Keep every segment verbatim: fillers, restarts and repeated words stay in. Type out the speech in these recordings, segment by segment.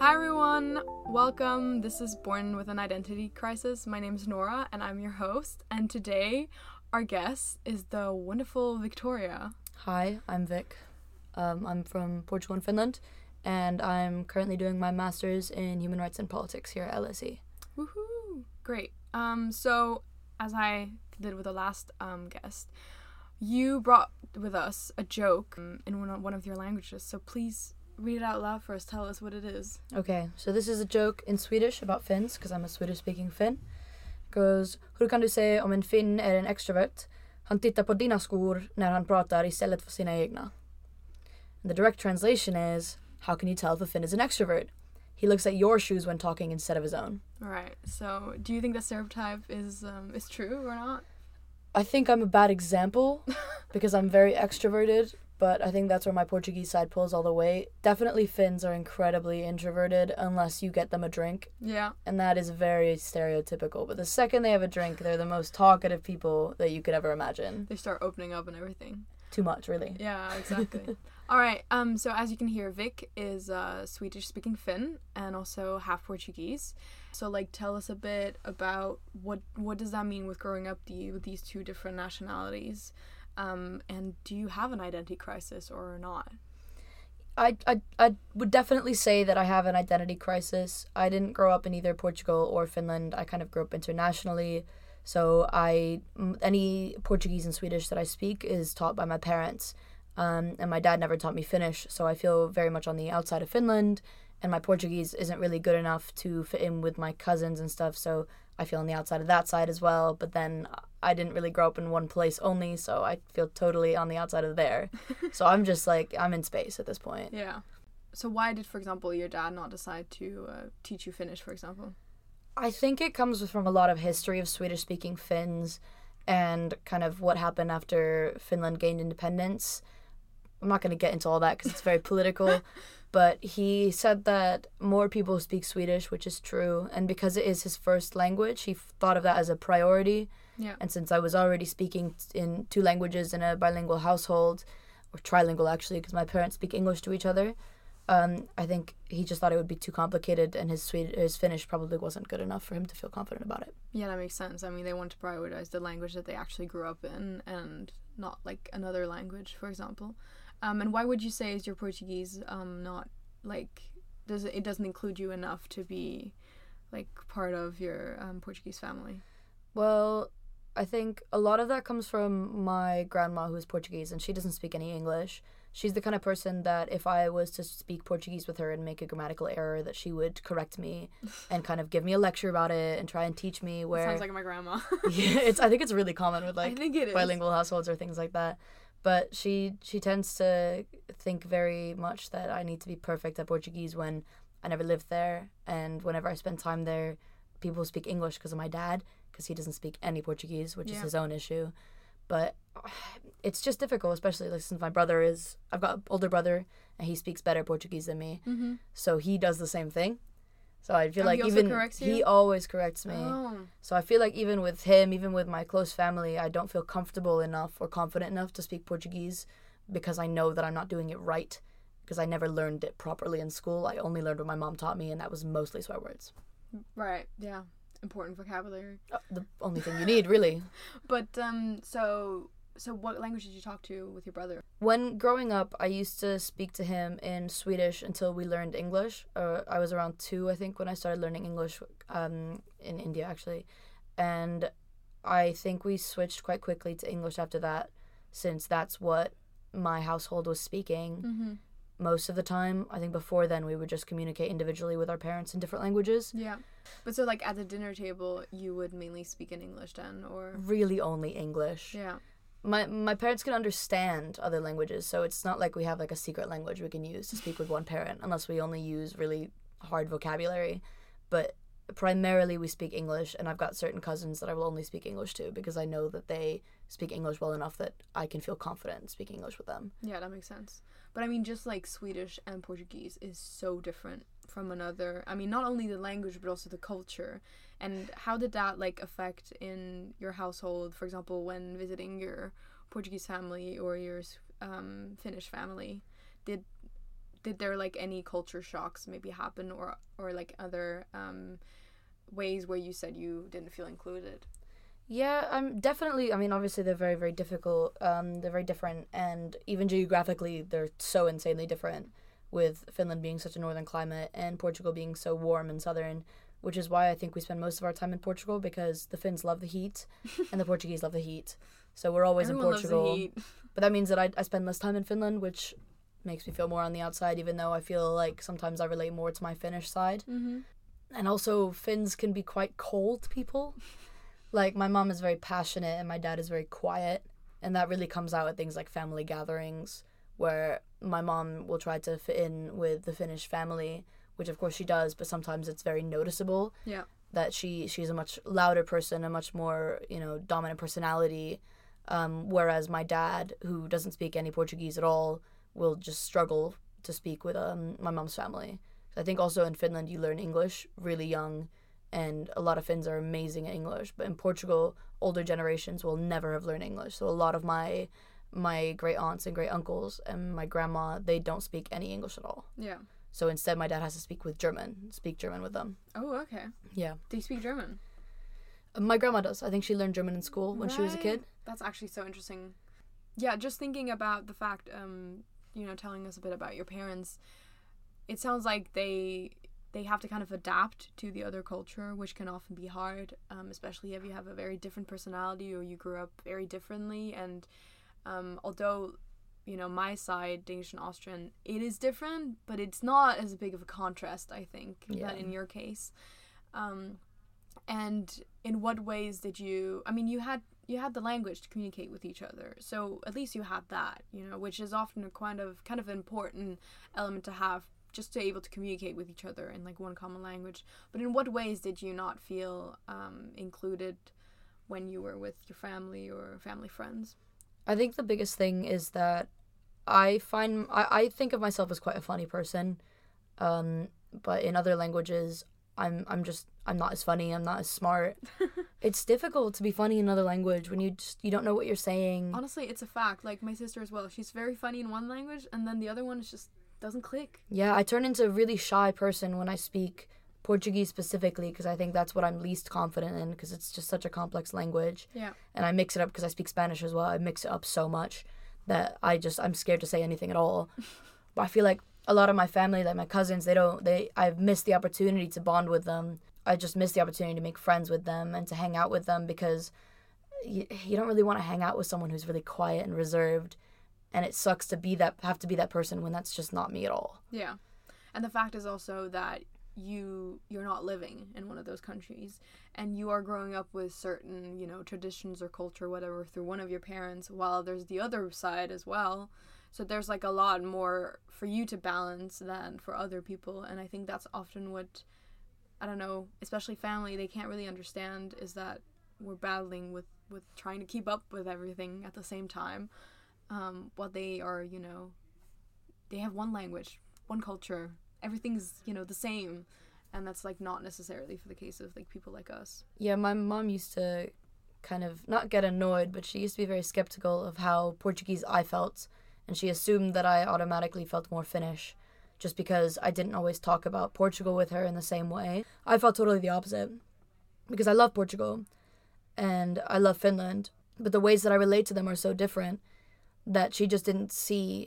Hi everyone, welcome. This is Born with an Identity Crisis. My name is Nora and I'm your host. And today our guest is the wonderful Victoria. Hi, I'm Vic. Um, I'm from Portugal and Finland, and I'm currently doing my master's in human rights and politics here at L S E. Woohoo! Great. Um, so as I did with the last um guest, you brought with us a joke um, in one of, one of your languages. So please read it out loud for us. Tell us what it is. Okay, so this is a joke in Swedish about Finns, because I'm a Swedish-speaking Finn. It goes, hur kan du säga om en Finn är en extrovert? Han tittar på dina skor när han pratar istället för sina egna. And the direct translation is, how can you tell if a Finn is an extrovert? He looks at your shoes when talking instead of his own. All right. So do you think that stereotype is um, is true or not? I think I'm a bad example because I'm very extroverted, but I think that's where my Portuguese side pulls all the weight. Definitely Finns are incredibly introverted unless you get them a drink. Yeah. And that is very stereotypical. But the second they have a drink, they're the most talkative people that you could ever imagine. They start opening up and everything. Too much, really. Yeah, exactly. All right. Um. So as you can hear, Vic is a Swedish-speaking Finn and also half Portuguese. So like, tell us a bit about what what does that mean with growing up the, with these two different nationalities, um, and do you have an identity crisis or not? I, I, I would definitely say that I have an identity crisis. I didn't grow up in either Portugal or Finland. I kind of grew up internationally. So I any Portuguese and Swedish that I speak is taught by my parents. Um, and my dad never taught me Finnish, so I feel very much on the outside of Finland, and my Portuguese isn't really good enough to fit in with my cousins and stuff, so I feel on the outside of that side as well. But then I didn't really grow up in one place only, so I feel totally on the outside of there. So I'm just like, I'm in space at this point. Yeah. So why did, for example, your dad not decide to uh, teach you Finnish, for example? I think it comes from a lot of history of Swedish-speaking Finns and kind of what happened after Finland gained independence. I'm not going to get into all that because it's very political, but he said that more people speak Swedish, which is true, and because it is his first language, he f- thought of that as a priority. Yeah. And since I was already speaking in two languages in a bilingual household, or trilingual actually, because my parents speak English to each other, um, I think he just thought it would be too complicated, and his Swedish, his Finnish probably wasn't good enough for him to feel confident about it. Yeah, that makes sense. I mean, they want to prioritize the language that they actually grew up in and not like another language, for example. Um, and why would you say is your Portuguese um not like does it, it doesn't include you enough to be like part of your um, Portuguese family? Well, I think a lot of that comes from my grandma, who is Portuguese, and she doesn't speak any English. She's the kind of person that if I was to speak Portuguese with her and make a grammatical error, that she would correct me and kind of give me a lecture about it and try and teach me where... Sounds like my grandma. Yeah, it's. I think it's really common with like I think it is. bilingual households or things like that. But she she tends to think very much that I need to be perfect at Portuguese when I never lived there. And whenever I spend time there, people speak English because of my dad, because he doesn't speak any Portuguese, which Yeah. is his own issue. But it's just difficult, especially like since my brother is... I've got an older brother, and he speaks better Portuguese than me. Mm-hmm. So he does the same thing. So I feel Oh, like he also even... corrects you? He always corrects me. Oh. So I feel like even with him, even with my close family, I don't feel comfortable enough or confident enough to speak Portuguese because I know that I'm not doing it right, because I never learned it properly in school. I only learned what my mom taught me, and that was mostly swear words. Right. Yeah. Important vocabulary. Uh, the only thing you need, really. But um, so so what language did you talk to with your brother? When growing up, I used to speak to him in Swedish until we learned English. Uh, I was around two, I think, when I started learning English um, in India, actually. And I think we switched quite quickly to English after that, since that's what my household was speaking Mm-hmm. most of the time. I think before then, we would just communicate individually with our parents in different languages. Yeah. But so, like, at the dinner table, you would mainly speak in English then, or... Really only English. Yeah. My my parents can understand other languages, so it's not like we have like a secret language we can use to speak with one parent, unless we only use really hard vocabulary. But primarily we speak English, and I've got certain cousins that I will only speak English to because I know that they speak English well enough that I can feel confident speaking English with them. Yeah, that makes sense. But I mean, just like Swedish and Portuguese is so different from another. I mean, not only the language, but also the culture. And how did that like affect in your household, for example, when visiting your Portuguese family or your um, Finnish family? Did did there like any culture shocks maybe happen, or or like other um ways where you said you didn't feel included? Yeah, I'm definitely. I mean, obviously they're very, very difficult. Um, they're very different, and even geographically, they're so insanely different. With Finland being such a northern climate and Portugal being so warm and southern, which is why I think we spend most of our time in Portugal, because the Finns love the heat, and the Portuguese love the heat. So we're always Everyone in Portugal. loves the heat. But that means that I I spend less time in Finland, which makes me feel more on the outside, even though I feel like sometimes I relate more to my Finnish side. Mm-hmm. And also, Finns can be quite cold people. Like, my mom is very passionate and my dad is very quiet. And that really comes out at things like family gatherings, where my mom will try to fit in with the Finnish family, which of course she does, but sometimes it's very noticeable. Yeah. That she she's a much louder person, a much more, you know, dominant personality. Um, whereas my dad, who doesn't speak any Portuguese at all, will just struggle to speak with um, my mom's family. I think also in Finland you learn English really young, and a lot of Finns are amazing at English. But in Portugal, older generations will never have learned English. So a lot of my my great aunts and great uncles and my grandma, they don't speak any English at all. Yeah. So instead, my dad has to speak with German, speak German with them. Oh, okay. Yeah. Do you speak German? My grandma does. I think she learned German in school when Right. she was a kid. That's actually so interesting. Yeah, just thinking about the fact, um, you know, telling us a bit about your parents, it sounds like they they have to kind of adapt to the other culture, which can often be hard, um, especially if you have a very different personality or you grew up very differently. And um, although, you know, my side, Danish and Austrian, it is different, but it's not as big of a contrast, I think, Yeah. that in your case. Um, and in what ways did you, I mean, you had you had the language to communicate with each other, so at least you had that, you know, which is often a kind of kind of important element to have, just to be able to communicate with each other in like one common language. But in what ways did you not feel um, included when you were with your family or family friends? I think the biggest thing is that I find I, I think of myself as quite a funny person, um, but in other languages, I'm I'm just I'm not as funny. I'm not as smart. It's difficult to be funny in another language when you just you don't know what you're saying. Honestly, it's a fact. Like my sister as well. She's very funny in one language, and then the other one is just doesn't click. Yeah, I turn into a really shy person when I speak Portuguese specifically, because I think that's what I'm least confident in, because it's just such a complex language. Yeah. And I mix it up because I speak Spanish as well. I mix it up so much that I just I'm scared to say anything at all. But I feel like a lot of my family, like my cousins, they don't they I've missed the opportunity to bond with them. I just missed the opportunity to make friends with them and to hang out with them, because you, you don't really want to hang out with someone who's really quiet and reserved, and it sucks to be that have to be that person when that's just not me at all. Yeah. And the fact is also that you you're not living in one of those countries, and you are growing up with certain, you know, traditions or culture, whatever, through one of your parents, while there's the other side as well. So there's like a lot more for you to balance than for other people, and I think that's often what, I don't know, especially family, they can't really understand, is that we're battling with with trying to keep up with everything at the same time. Um, while they are, you know, they have one language, one culture, everything's, you know, the same, and that's like not necessarily for the case of like people like us. Yeah, my mom used to kind of not get annoyed, but she used to be very skeptical of how Portuguese I felt, and she assumed that I automatically felt more Finnish just because I didn't always talk about Portugal with her in the same way. I felt totally the opposite, because I love Portugal and I love Finland, but the ways that I relate to them are so different that she just didn't see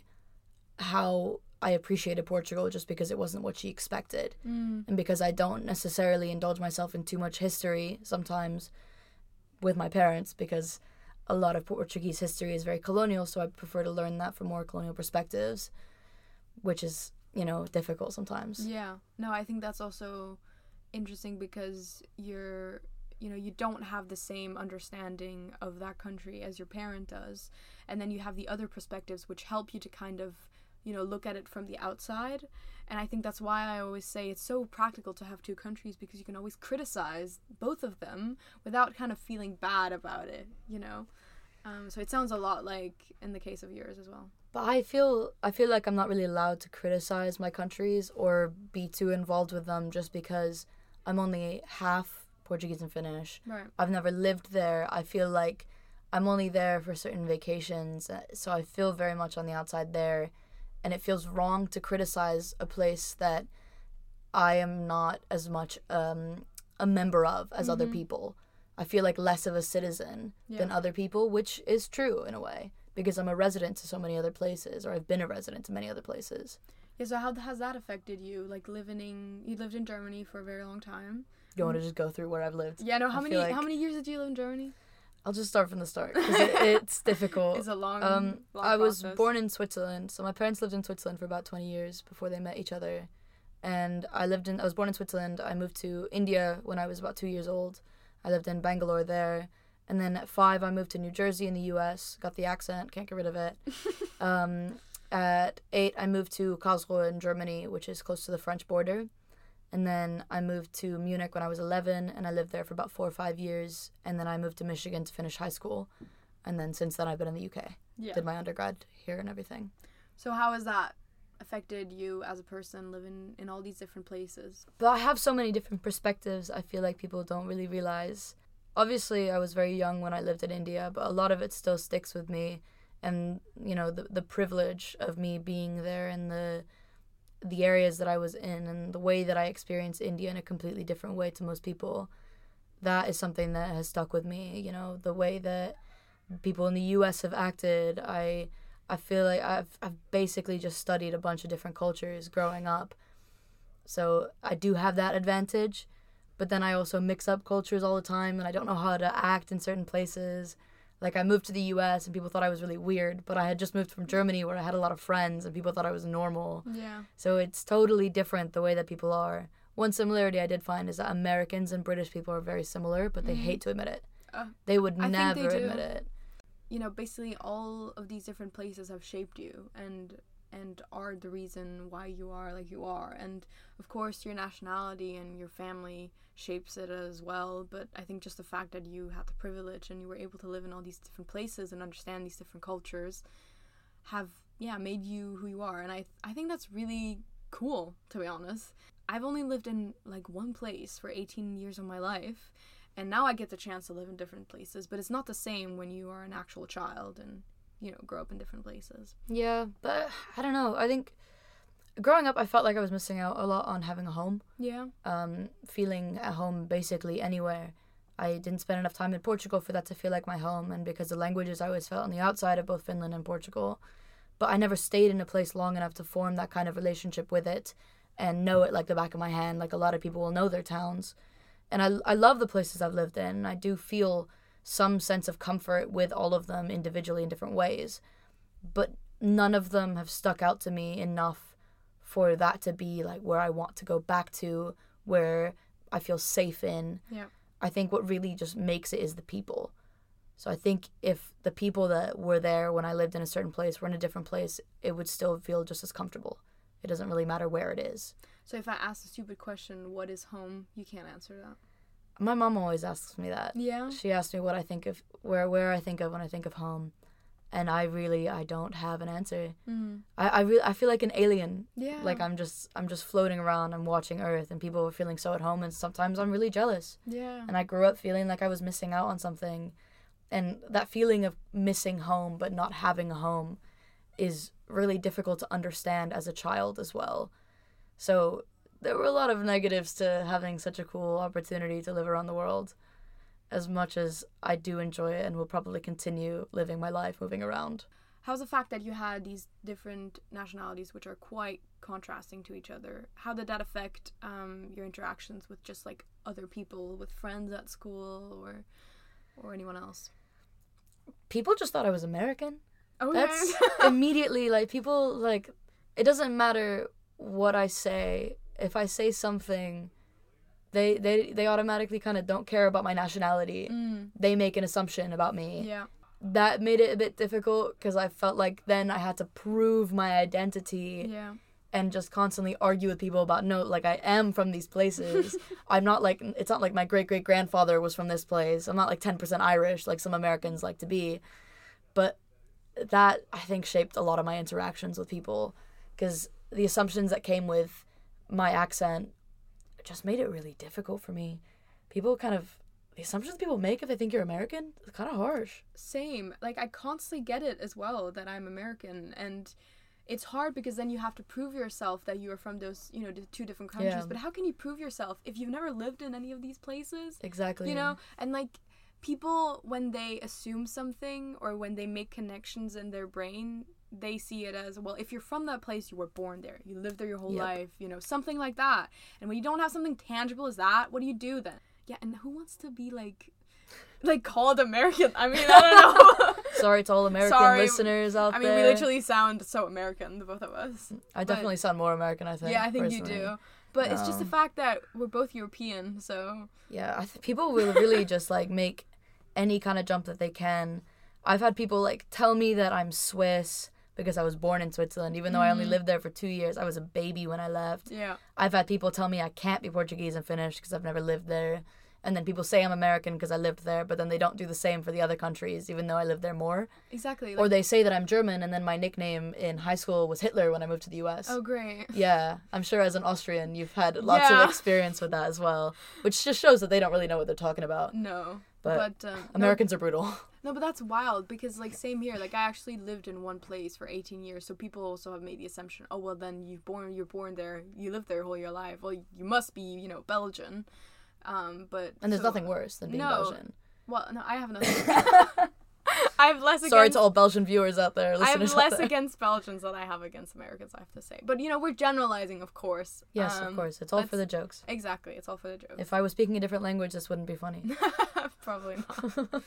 how I appreciated Portugal, just because it wasn't what she expected. Mm. And because I don't necessarily indulge myself in too much history sometimes with my parents, because a lot of Portuguese history is very colonial, so I prefer to learn that from more colonial perspectives, which is, you know, difficult sometimes. Yeah. No, I think that's also interesting because you're, you know, you don't have the same understanding of that country as your parent does. And then you have the other perspectives which help you to kind of, you know, look at it from the outside. And I think that's why I always say it's so practical to have two countries, because you can always criticize both of them without kind of feeling bad about it, you know. Um, so it sounds a lot like in the case of yours as well. But I feel I feel like I'm not really allowed to criticize my countries or be too involved with them, just because I'm only half Portuguese and Finnish. Right. I've never lived there. I feel like I'm only there for certain vacations, so I feel very much on the outside there. and it feels wrong to criticize a place that I am not as much um, a member of as mm-hmm. other people. I feel like less of a citizen yeah. than other people, which is true in a way, because I'm a resident to so many other places, or I've been a resident to many other places. Yeah, so how has that affected you? Like living in, you lived in Germany for a very long time. You want to just go through where I've lived? Yeah, no, how I many like... how many years did you live in Germany? I'll just start from the start, because it, it's difficult. It's a long, um, long I was process. born in Switzerland, so my parents lived in Switzerland for about twenty years before they met each other. And I lived in, I was born in Switzerland. I moved to India when I was about two years old. I lived in Bangalore there. And then at five, I moved to New Jersey in the U S. Got the accent, can't get rid of it. um, at eight, I moved to Karlsruhe in Germany, which is close to the French border. And then I moved to Munich when I was eleven, and I lived there for about four or five years. And then I moved to Michigan to finish high school. And then since then, I've been in the U K. Yeah. Did my undergrad here and everything. So how has that affected you as a person living in all these different places? But I have so many different perspectives I feel like people don't really realize. Obviously, I was very young when I lived in India, but a lot of it still sticks with me. And, you know, the the privilege of me being there and the the areas that I was in and the way that I experienced India in a completely different way to most people, that is something that has stuck with me. You know, the way that people in the U S have acted, I I feel like I've I've basically just studied a bunch of different cultures growing up. So I do have that advantage, but then I also mix up cultures all the time and I don't know how to act in certain places. Like, I moved to the U S and people thought I was really weird, but I had just moved from Germany where I had a lot of friends and people thought I was normal. Yeah. So it's totally different the way that people are. One similarity I did find is that Americans and British people are very similar, but they mm. hate to admit it. Uh, they would I never they admit it. You know, basically all of these different places have shaped you and and are the reason why you are like you are. And of course your nationality and your family shapes it as well, but I think just the fact that you had the privilege and you were able to live in all these different places and understand these different cultures have, yeah, made you who you are. And I I think that's really cool, to be honest. I've only lived in like one place for eighteen years of my life, and now I get the chance to live in different places, but it's not the same when you are an actual child and, you know, grow up in different places. Yeah, but I don't know. I think growing up, I felt like I was missing out a lot on having a home. Yeah. Um, feeling at home basically anywhere. I didn't spend enough time in Portugal for that to feel like my home, and because the languages I always felt on the outside of both Finland and Portugal. But I never stayed in a place long enough to form that kind of relationship with it and know it like the back of my hand, like a lot of people will know their towns. And I, I love the places I've lived in. I do feel some sense of comfort with all of them individually in different ways. But none of them have stuck out to me enough for that to be like where I want to go back to, where I feel safe in. Yeah. I think what really just makes it is the people. So I think if the people that were there when I lived in a certain place were in a different place, it would still feel just as comfortable. It doesn't really matter where it is. So if I ask a stupid question, what is home? You can't answer that. My mom always asks me that. Yeah. She asks me what I think of, where where I think of when I think of home, and I really I don't have an answer. Mm. I I really I feel like an alien. Yeah. Like I'm just I'm just floating around. I'm watching Earth, and people are feeling so at home, and sometimes I'm really jealous. Yeah. And I grew up feeling like I was missing out on something, and that feeling of missing home but not having a home is really difficult to understand as a child as well. So there were a lot of negatives to having such a cool opportunity to live around the world, as much as I do enjoy it and will probably continue living my life moving around. How's the fact that you had these different nationalities which are quite contrasting to each other, how did that affect um, your interactions with just like other people, with friends at school or or anyone else? People just thought I was American. Okay. That's immediately, like, people, like, it doesn't matter what I say. If I say something, they they, they automatically kind of don't care about my nationality. Mm. They make an assumption about me. Yeah. That made it a bit difficult because I felt like then I had to prove my identity. Yeah. And just constantly argue with people about, no, like, I am from these places. I'm not like, it's not like my great-great-grandfather was from this place. I'm not like ten percent Irish like some Americans like to be. But that, I think, shaped a lot of my interactions with people, because the assumptions that came with my accent just made it really difficult for me. People kind of, the assumptions people make if they think you're American, it's kind of harsh. Same. Like, I constantly get it as well, that I'm American, and it's hard because then you have to prove yourself that you are from those, you know, d- two different countries. Yeah. But how can you prove yourself if you've never lived in any of these places? Exactly. You know, and like people, when they assume something or when they make connections in their brain, they see it as, well, if you're from that place, you were born there, you lived there your whole Yep. life, you know, something like that. And when you don't have something tangible as that, what do you do then? Yeah, and who wants to be like like called American? I mean, I don't know. Sorry to all American Sorry. listeners out I mean, there. we literally sound so American, the both of us. I definitely sound more American, I think. Yeah, I think personally. you do. But it's just the No. fact that we're both European, so Yeah, I th- people will really just like make any kind of jump that they can. I've had people like tell me that I'm Swiss because I was born in Switzerland, even though I only Mhm. lived there for two years. I was a baby when I left. yeah. I've had people tell me I can't be Portuguese and Finnish because I've never lived there. And then people say I'm American because I lived there, but then they don't do the same for the other countries, even though I lived there more. Exactly. Or Like, they say that I'm German, and then my nickname in high school was Hitler when I moved to the U S. oh, great. Yeah, I'm sure as an Austrian you've had lots Yeah. of experience with that as well, which just shows that they don't really know what they're talking about. No. But, But, um, Americans are brutal. No, but that's wild because, like, same here. Like, I actually lived in one place for eighteen years, so people also have made the assumption, oh, well, then you've born, you're born there, you lived there all your life. Well, you must be, you know, Belgian. Um, but And there's so- nothing worse than being No. Belgian. Well, no, I have nothing. I have less against. Sorry to all Belgian viewers out there, I have listeners out less there. against Belgians than I have against Americans, I have to say. But, you know, we're generalizing, of course. Yes, Um, of course. It's all for that's- the jokes. Exactly, it's all for the joke. If I was speaking a different language, this wouldn't be funny. Probably not.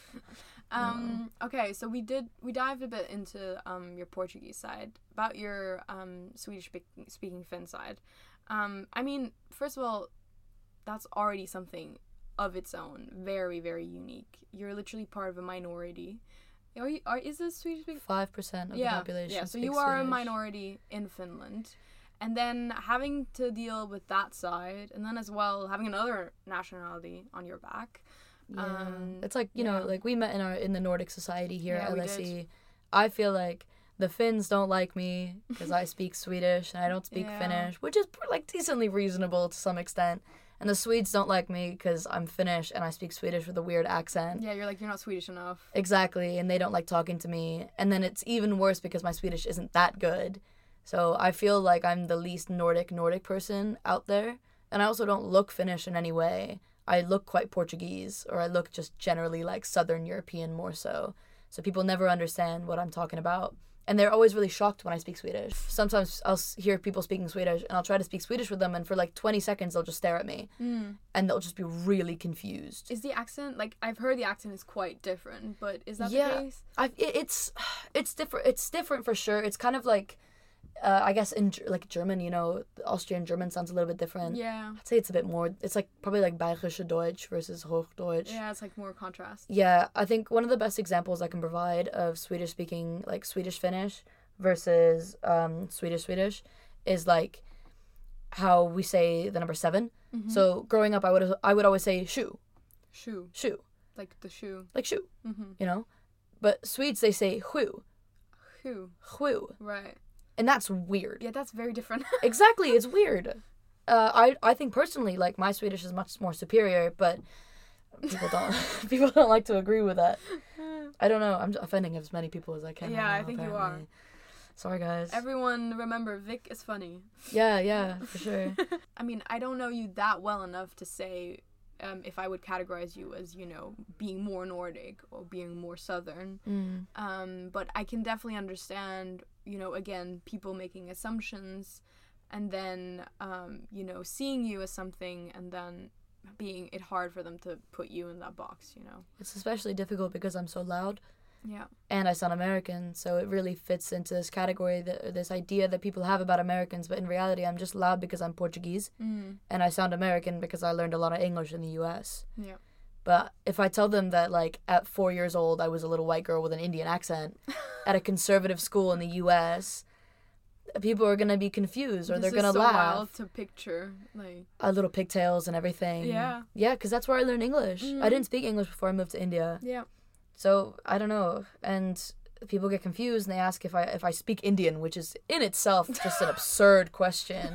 um, okay, so we did we dived a bit into um your Portuguese side, about your um Swedish speaking, speaking Finn side. Um, I mean, first of all, that's already something of its own, very very unique. You're literally part of a minority. Are you? Are is this Swedish speaking? Five percent of Yeah, the population. yeah. So speaks you are a Swedish. minority in Finland. And then having to deal with that side, and then as well having another nationality on your back. Yeah. Um, it's like, you yeah. know, like we met in our in the Nordic Society here Yeah, at we L S E. did. I feel like the Finns don't like me because I speak Swedish and I don't speak Yeah. Finnish, which is like decently reasonable to some extent. And the Swedes don't like me because I'm Finnish and I speak Swedish with a weird accent. Yeah, you're like, you're not Swedish enough. Exactly, and they don't like talking to me. And then it's even worse because my Swedish isn't that good. So I feel like I'm the least Nordic Nordic person out there. And I also don't look Finnish in any way. I look quite Portuguese, or I look just generally like Southern European more so. So people never understand what I'm talking about. And they're always really shocked when I speak Swedish. Sometimes I'll s- hear people speaking Swedish, and I'll try to speak Swedish with them, and for like twenty seconds they'll just stare at me. Mm. And they'll just be really confused. Is the accent, like, I've heard the accent is quite different, but is that Yeah. the case? I it, it's it's different. It's different for sure. It's kind of like, uh, I guess in Ger- like German, you know, the Austrian German sounds a little bit different. Yeah. I'd say it's a bit more. It's like probably like Bayerische Deutsch versus Hochdeutsch. Yeah, it's like more contrast. Yeah, I think one of the best examples I can provide of Swedish speaking, like Swedish Finnish versus um, Swedish Swedish, is like how we say the number seven. Mm-hmm. So growing up, I would I would always say shoe, Shoe. shoe, Like the shoe. like shoe, Mm-hmm. you know. But Swedes, they say who, Who. who, Right. and that's weird. Yeah, that's very different. Exactly, it's weird. Uh, I I think personally, like my Swedish is much more superior, but people don't people don't like to agree with that. I don't know. I'm offending as many people as I can. Yeah, right I now, think you apparently. Sorry, guys. Everyone remember, Vic is funny. Yeah, yeah, for sure. I mean, I don't know you that well enough to say um, if I would categorize you as, you know, being more Nordic or being more Southern. Mm. Um, but I can definitely understand, you know, again, people making assumptions and then, um, you know, seeing you as something and then being it hard for them to put you in that box, you know. It's especially difficult because I'm so loud Yeah. and I sound American, so it really fits into this category, that, this idea that people have about Americans, but in reality I'm just loud because I'm Portuguese, Mm. and I sound American because I learned a lot of English in the U S. Yeah. But if I tell them that, like, at four years old I was a little white girl with an Indian accent at a conservative school in the U S, people are gonna be confused, or This they're is gonna so laugh. wild to picture, like, Uh, little pigtails and everything. Yeah. Yeah, because that's where I learned English. Mhm. I didn't speak English before I moved to India. yeah. So I don't know. And people get confused and they ask if I if I speak Indian, which is in itself just an absurd question.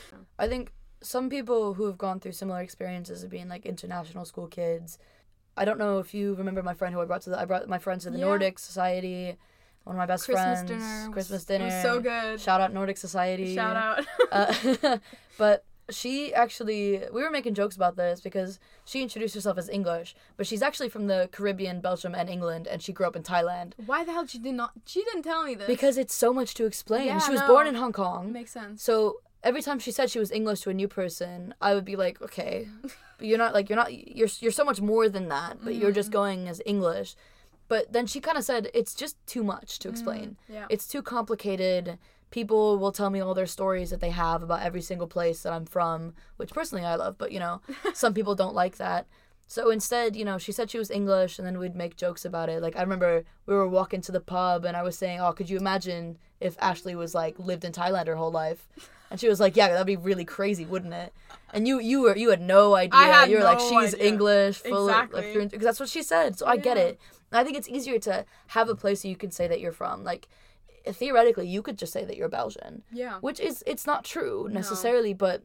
I think some people who have gone through similar experiences of being like international school kids. I don't know if you remember my friend who I brought to the I brought my friends to the Yeah. Nordic Society. one of my best Christmas friends. dinner. Christmas was, dinner. It was so good. Shout out Nordic Society. Shout out. uh, but she actually, we were making jokes about this because she introduced herself as English, but she's actually from the Caribbean, Belgium, and England, and she grew up in Thailand. Why the hell she did not? She didn't tell me this. Because it's so much to explain. Yeah, she was no. born in Hong Kong. Makes sense. So every time she said she was English to a new person, I would be like, okay, but you're not like you're not you're you're so much more than that, but mm-hmm. you're just going as English. But then she kind of said it's just too much to explain. Mm, yeah. It's too complicated. People will tell me all their stories that they have about every single place that I'm from, which personally I love, but you know, some people don't like that. So instead, you know, she said she was English, and then we'd make jokes about it. Like, I remember we were walking to the pub, and I was saying, oh, could you imagine if Ashley was, like, lived in Thailand her whole life? And she was like, yeah, that'd be really crazy, wouldn't it? And you you were you had no idea. I had you were no like, she's idea. English, full Exactly. of, like, through because that's what she said. So I Yeah. get it. And I think it's easier to have a place that you can say that you're from. Like, theoretically, you could just say that you're Belgian. Yeah. Which is, it's not true No. necessarily, but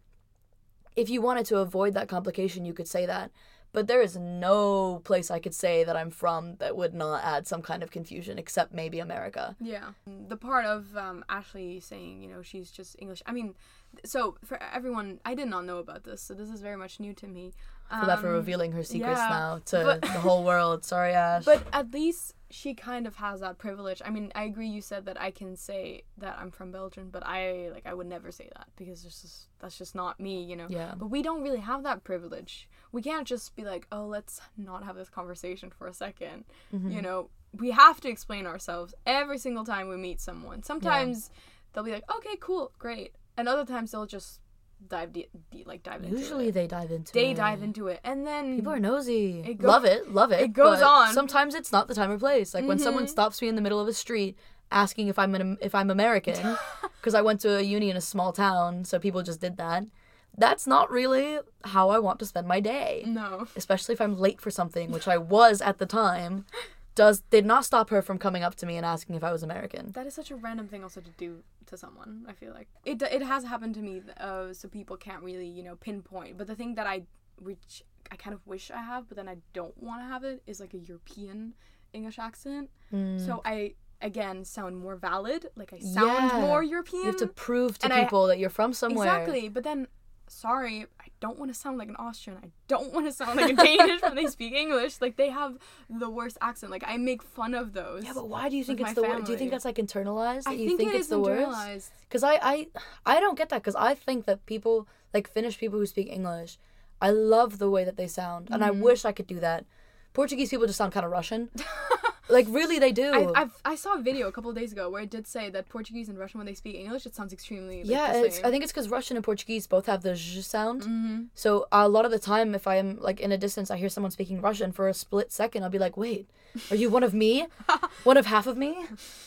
if you wanted to avoid that complication, you could say that. But there is no place I could say that I'm from that would not add some kind of confusion, except maybe America. Yeah. The part of um, Ashley saying, you know, she's just English. I mean, so for everyone, I did not know about this, so this is very much new to me. I feel bad for Um, revealing her secrets yeah, now to but- the whole world. Sorry, Ash. But at least she kind of has that privilege. I mean, I agree you said that I can say that I'm from Belgium, but I, like, I would never say that because it's just, that's just not me, you know? Yeah. But we don't really have that privilege. We can't just be like, oh, let's not have this conversation for a second. Mm-hmm. You know, we have to explain ourselves every single time we meet someone. Sometimes they'll be like, okay, cool, great. And other times they'll just dive deep, de- like dive into it. Usually they dive into They it. dive into it. And then People are nosy. It go- love it, love it. it goes but on. Sometimes it's not the time or place. Like when someone Mhm. stops me in the middle of a street asking if I'm an, if I'm American, because I went to a uni in a small town, so people just did that. That's not really how I want to spend my day. No. Especially if I'm late for something, which I was at the time. Does did not stop her from coming up to me and asking if I was American. That is such a random thing also to do to someone, I feel like. It it has happened to me, uh, so people can't really, you know, pinpoint. But the thing that I, which I kind of wish I have, but then I don't want to have it, is like a European English accent. Mm. So I, again, sound more valid. Like I sound Yeah. more European. You have to prove to And I- people that you're from somewhere. Exactly. But then, sorry, I don't want to sound like an Austrian. I don't want to sound like a Danish when they speak English. Like, they have the worst accent. Like, I make fun of those. Yeah, but why do you think with it's my the worst? Do you family. think that's like internalized? That I you think, think it it's is the worst? internalized. Because I, I, I don't get that. Because I think that people, like Finnish people who speak English, I love the way that they sound, and I Mhm. wish I could do that. Portuguese people just sound kind of Russian. Like really, they do. I I've, I saw a video a couple of days ago where it did say that Portuguese and Russian, when they speak English, it sounds extremely like, yeah, the it's, same. I think it's because Russian and Portuguese both have the zh sound. Mm-hmm. So a lot of the time, if I am like in a distance, I hear someone speaking Russian for a split second, I'll be like, "Wait, are you one of me? One of half of me?"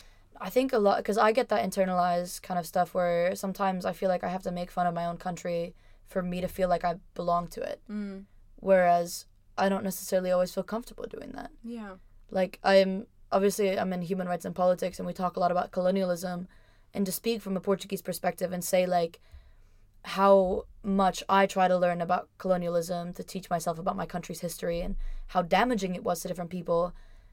I think a lot because I get that internalized kind of stuff where sometimes I feel like I have to make fun of my own country for me to feel like I belong to it, Mm. whereas I don't necessarily always feel comfortable doing that. Yeah. Like I'm obviously I'm in human rights and politics, and we talk a lot about colonialism, and to speak from a Portuguese perspective and say like how much I try to learn about colonialism to teach myself about my country's history and how damaging it was to different people,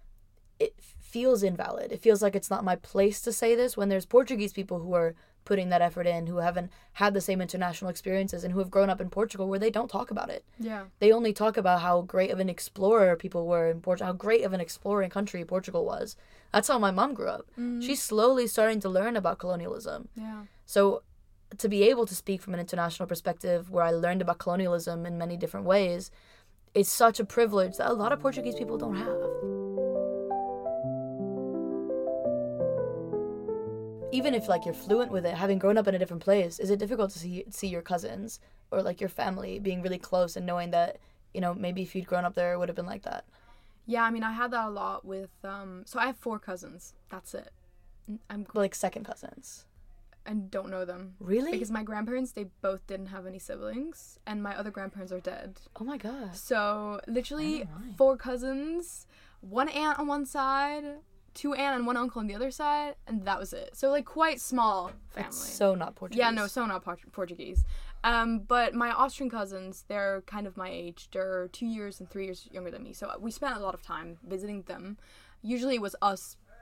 it feels invalid. It feels like it's not my place to say this when there's Portuguese people who are putting that effort in, who haven't had the same international experiences and who have grown up in Portugal where they don't talk about it. Yeah. They only talk about how great of an explorer people were in Portugal, how great of an exploring country Portugal was. That's how my mom grew up. Mm-hmm. She's slowly starting to learn about colonialism. Yeah. So to be able to speak from an international perspective where I learned about colonialism in many different ways is such a privilege that a lot of Portuguese people don't have. Even if like you're fluent with it, having grown up in a different place, is it difficult to see see your cousins or like your family being really close and knowing that, you know, maybe if you'd grown up there it would have been like that? Yeah, I mean, I had that a lot with, um, so I have four cousins. That's it. N- I'm, Like second cousins. I don't know them. Really? Because my grandparents, they both didn't have any siblings, and my other grandparents are dead. Oh my god. So, literally, Oh my. four cousins, one aunt on one side, two aunt and one uncle on the other side, and that was it. So, like, quite small family. That's so not Portuguese. Yeah, no, so not Port- Portuguese. Um, but my Austrian cousins, they're kind of my age. They're two years and three years younger than me. So we spent a lot of time visiting them. Usually it was us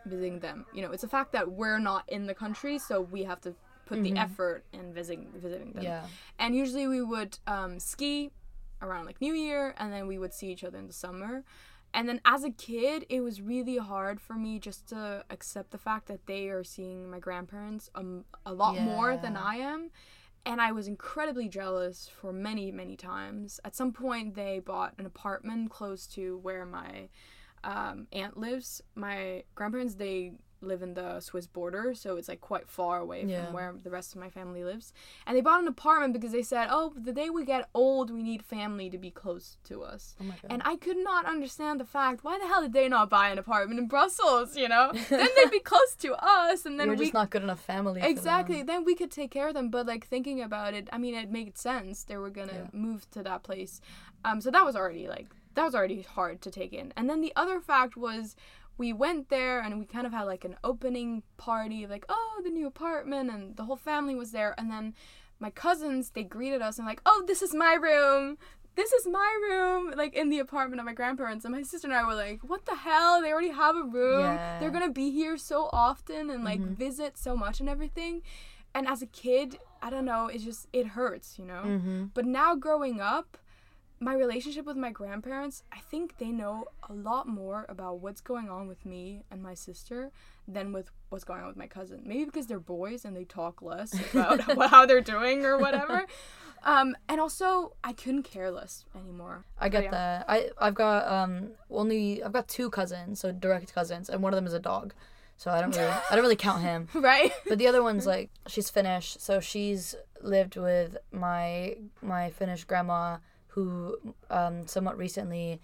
visiting them. You know, it's a fact that we're not in the country, so we have to put mm-hmm. the effort in visiting visiting them. Yeah. And usually we would um, ski around like New Year, and then we would see each other in the summer. And then as a kid, it was really hard for me just to accept the fact that they are seeing my grandparents um, a lot yeah. more than I am. And I was incredibly jealous for many, many times. At some point, they bought an apartment close to where my um, aunt lives. My grandparents, they live in the Swiss border, so it's like quite far away yeah. from where the rest of my family lives. And they bought an apartment because they said, oh, the day we get old, we need family to be close to us. Oh my God. And I could not understand the fact, why the hell did they not buy an apartment in Brussels, you know? Then they'd be close to us, and then You're we... just not good enough family Exactly. for them. Then we could take care of them, but like thinking about it, I mean, it made sense. They were gonna yeah. move to that place. Um, so that was already like, that was already hard to take in. And then the other fact was, we went there and we kind of had like an opening party of like, oh, the new apartment, and the whole family was there. And then my cousins, they greeted us and like, oh, this is my room. This is my room, like in the apartment of my grandparents. And my sister and I were like, what the hell? They already have a room. Yeah. They're going to be here so often and like mm-hmm. visit so much and everything. And as a kid, I don't know, it's just, it hurts, you know? Mm-hmm. But now growing up, my relationship with my grandparents, I think they know a lot more about what's going on with me and my sister than with what's going on with my cousin. Maybe because they're boys and they talk less about how they're doing or whatever. Um, and also, I couldn't care less anymore. I get yeah. that. I, I've got um only, I've got two cousins, so direct cousins, and one of them is a dog. So I don't really, I don't really count him. Right. But the other one's like, she's Finnish, so she's lived with my my Finnish grandma, who um, somewhat recently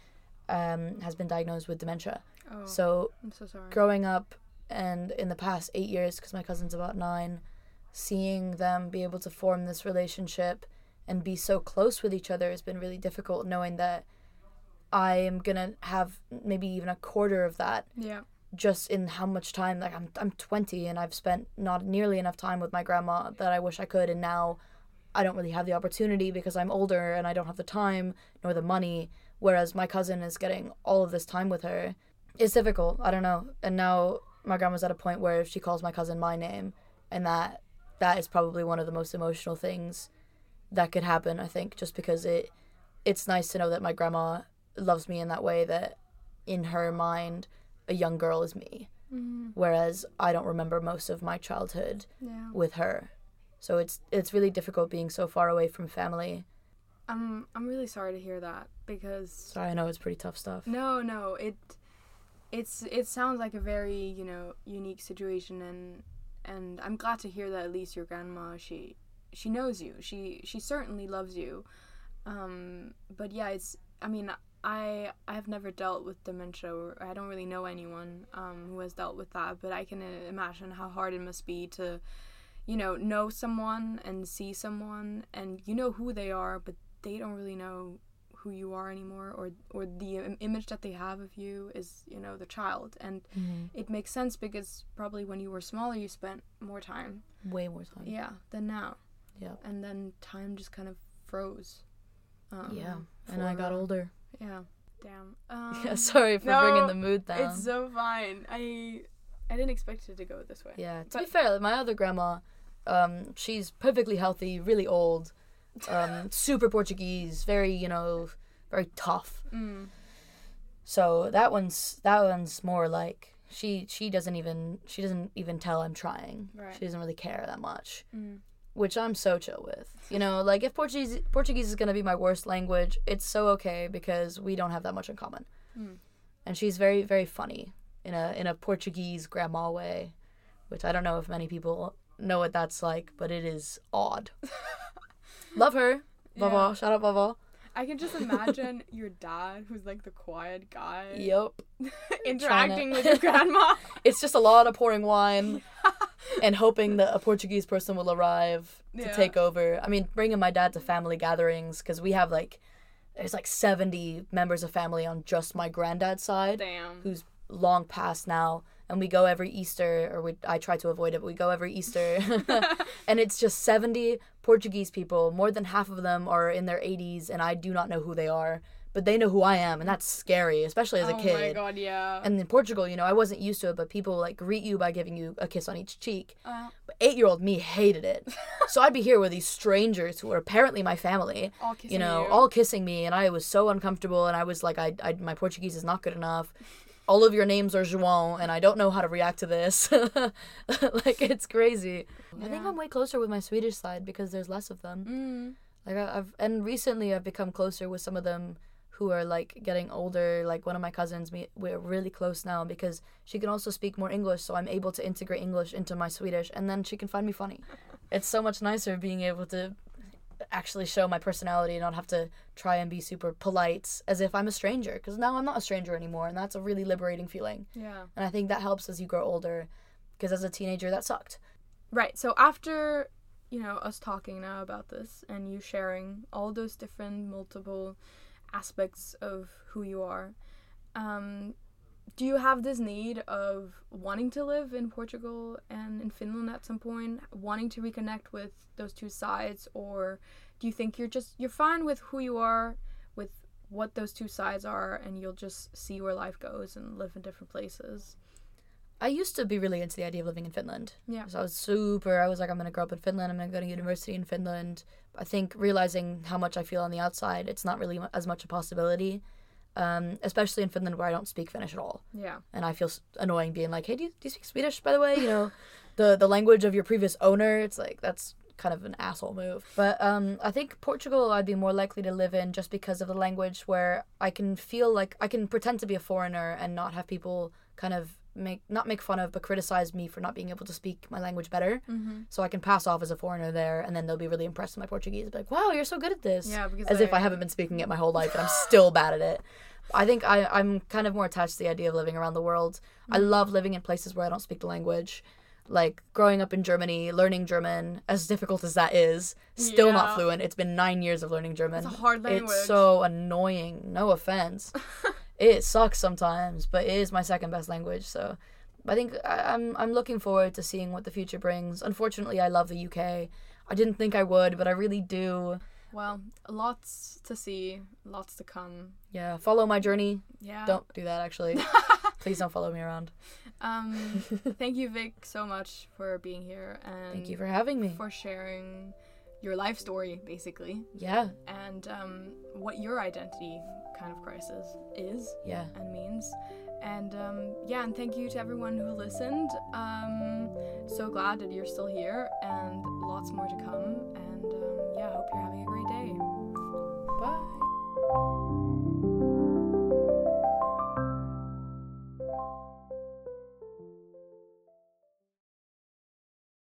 um, has been diagnosed with dementia. Oh, so, I'm so sorry. Growing up and in the past eight years, because my cousin's about nine, seeing them be able to form this relationship and be so close with each other has been really difficult, knowing that I am going to have maybe even a quarter of that. Yeah. Just in how much time, like I'm I'm twenty and I've spent not nearly enough time with my grandma that I wish I could, and now I don't really have the opportunity because I'm older and I don't have the time nor the money, whereas my cousin is getting all of this time with her. It's difficult, I don't know. And now my grandma's at a point where she calls my cousin my name, and that that is probably one of the most emotional things that could happen, I think, just because it it's nice to know that my grandma loves me in that way, that in her mind a young girl is me. Mm-hmm. Whereas I don't remember most of my childhood yeah. with her. So it's it's really difficult being so far away from family. I'm I'm really sorry to hear that, because Sorry, I know it's pretty tough stuff. No, no, it it's it sounds like a very, you know, unique situation, and and I'm glad to hear that at least your grandma, she she knows you. She she certainly loves you. Um but yeah, it's I mean, I I have never dealt with dementia, or I don't really know anyone um who has dealt with that, but I can imagine how hard it must be to, you know, know someone and see someone and you know who they are, but they don't really know who you are anymore, or or the im- image that they have of you is, you know, the child. And mm-hmm. it makes sense because probably when you were smaller you spent more time. Way more time. Yeah, than now. Yeah. And then time just kind of froze. Um, yeah. And for, I got uh, older. Yeah. Damn. Um, Yeah, sorry for no, bringing the mood down. It's so fine. I I didn't expect it to go this way. Yeah. To But- be fair, like, my other grandma, um, she's perfectly healthy, really old, um, super Portuguese, very, you know, very tough. Mm. So that one's that one's more like she she doesn't even she doesn't even tell I'm trying. Right. She doesn't really care that much. Mm. Which I'm so chill with. You know, like if Portuguese Portuguese is gonna be my worst language, it's so okay because we don't have that much in common. Mm. And she's very, very funny in a in a Portuguese grandma way, which I don't know if many people know what that's like, but it is odd. Love her. Vovó. Yeah. Shout out Vovó. I can just imagine your dad, who's like the quiet guy, Yep. interacting to- with your grandma. It's just a lot of pouring wine and hoping that a Portuguese person will arrive to Yeah. take over. I mean, bringing my dad to family gatherings, because we have like, there's like seventy members of family on just my granddad's side, Damn. who's long past now. And we go every Easter, or we I try to avoid it, but we go every Easter. And it's just seventy Portuguese people. More than half of them are in their eighties, and I do not know who they are. but they know who I am, and that's scary, especially as a Oh kid. my god, yeah. And in Portugal, you know, I wasn't used to it, but people like greet you by giving you a kiss on each cheek. Uh, But eight-year-old me hated it. So I'd be here with these strangers who were apparently my family, all kissing you know, you. all kissing me, and I was so uncomfortable, and I was like, I, I my Portuguese is not good enough. All of your names are João, and I don't know how to react to this. Like, it's crazy. Yeah. I think I'm way closer with my Swedish side because there's less of them. Mm. Like, I- I've, and recently I've become closer with some of them who are, like, getting older. Like, one of my cousins, we, we're really close now because she can also speak more English, so I'm able to integrate English into my Swedish, and then she can find me funny. It's so much nicer being able to actually show my personality and not have to try and be super polite as if I'm a stranger, because now I'm not a stranger anymore, and that's a really liberating feeling. Yeah. And I think that helps as you grow older, because as a teenager that sucked. Right. So after, you know, us talking now about this and you sharing all those different multiple aspects of who you are, um, do you have this need of wanting to live in Portugal and in Finland at some point, wanting to reconnect with those two sides, or do you think you're just you're fine with who you are, with what those two sides are, and you'll just see where life goes and live in different places? I used to be really into the idea of living in Finland. Yeah. So I was super, I was like, I'm going to grow up in Finland, I'm going to go to university in Finland. I think realizing how much I feel on the outside, it's not really as much a possibility, um, especially in Finland where I don't speak Finnish at all. Yeah. And I feel s- annoying being like, hey, do you, do you speak Swedish, by the way? You know, the, the language of your previous owner, it's like, that's kind of an asshole move. But um, I think Portugal I'd be more likely to live in just because of the language, where I can feel like I can pretend to be a foreigner and not have people kind of make not make fun of but criticize me for not being able to speak my language better. Mm-hmm. So I can pass off as a foreigner there, and then they'll be really impressed with my Portuguese, be like, wow, you're so good at this. Yeah, because as if they- I haven't been speaking it my whole life and I'm still bad at it. I think I, I'm kind of more attached to the idea of living around the world. Mm-hmm. I love living in places where I don't speak the language. Like growing up in Germany, learning German, as difficult as that is, still Yeah. not fluent. It's been nine years of learning German. It's a hard language. It's so annoying. No offense. It sucks sometimes, but it is my second best language. So I think I, I'm I'm looking forward to seeing what the future brings. Unfortunately, I love the U K. I didn't think I would, but I really do. Well, lots to see, lots to come. Yeah, follow my journey. Yeah. Don't do that, actually. Please don't follow me around. Um, thank you, Vic, so much for being here and Thank you for having me. for sharing your life story, basically, Yeah, and um, what your identity kind of crisis is yeah. and means. And um, yeah, and thank you to everyone who listened. Um, so glad that you're still here, and lots more to come. And um, yeah, hope you're having a great day. Bye.